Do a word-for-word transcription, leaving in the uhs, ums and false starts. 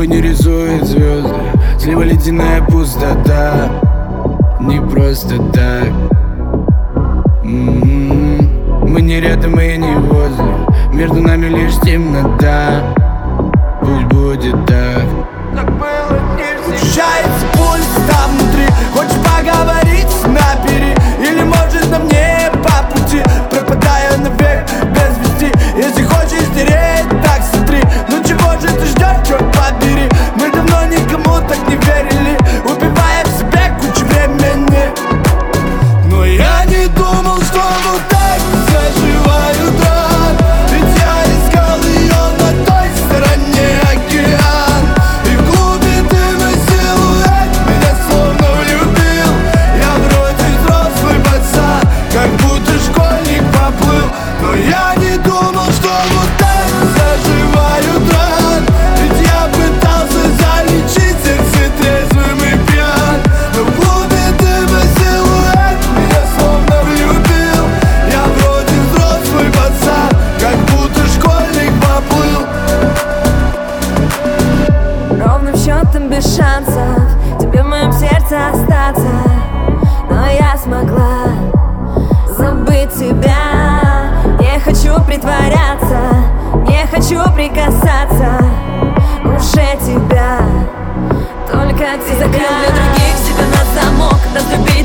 Небо не рисует звезды, слева ледяная пустота. Не просто так. М-м-м. Мы не рядом и не возле, между нами лишь темнота. Пусть будет так. Ощущается пульс там внутри. Хочешь поговорить, набери. Или может нам не по пути, пропадая навек без вести. Если хочешь стереть, так смотри. Ну чего же ты ждешь, черт побери? Мы давно никому так не верили, убивая в себе кучу времени. Но я не думал, что вот так заживают ран. Ведь я искал ее на той стороне океан. И в клубе дыма силуэт меня словно влюбил. Я вроде взрослый пацан, как будто школьник поплыл. Но я не думал, что вот так заживают ран. Ведь я пытался залечить сердце трезвым и пьян. Но в клубе дыма силуэт меня словно влюбил. Я вроде взрослый пацан, как будто школьник поплыл. Ровным счетом без шансов тебе в моем сердце остаться. Но я смогла забыть тебя. Не хочу притворяться, не хочу прикасаться уже тебя, только тебя. Закрыл для других себя на замок, разлюбить